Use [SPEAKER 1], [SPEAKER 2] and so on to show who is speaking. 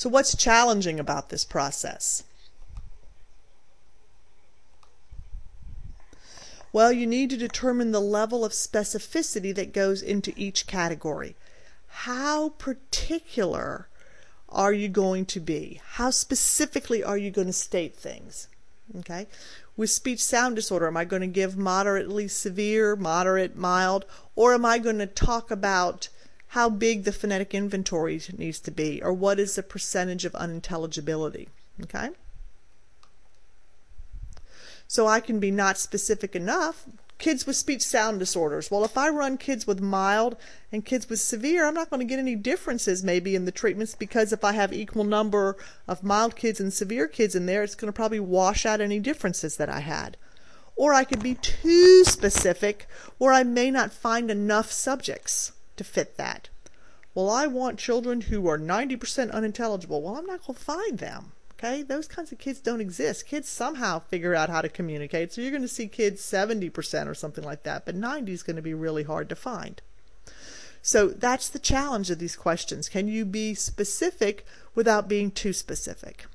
[SPEAKER 1] So what's challenging about this process? Well, you need to determine the level of specificity that goes into each category. How particular are you going to be? How specifically are you going to state things? Okay. With speech sound disorder, am I going to give moderately severe, moderate, mild, or am I going to talk about how big the phonetic inventory needs to be, or what is the percentage of unintelligibility? Okay. So I can be not specific enough. Kids with speech sound disorders. Well, if I run kids with mild and kids with severe, I'm not going to get any differences maybe in the treatments, because if I have equal number of mild kids and severe kids in there, it's going to probably wash out any differences that I had. Or I could be too specific where I may not find enough subjects to fit that. Well, I want children who are 90% unintelligible. Well, I'm not going to find them. Okay, those kinds of kids don't exist. Kids somehow figure out how to communicate. So you're going to see kids 70% or something like that, but 90 is going to be really hard to find. So that's the challenge of these questions. Can you be specific without being too specific?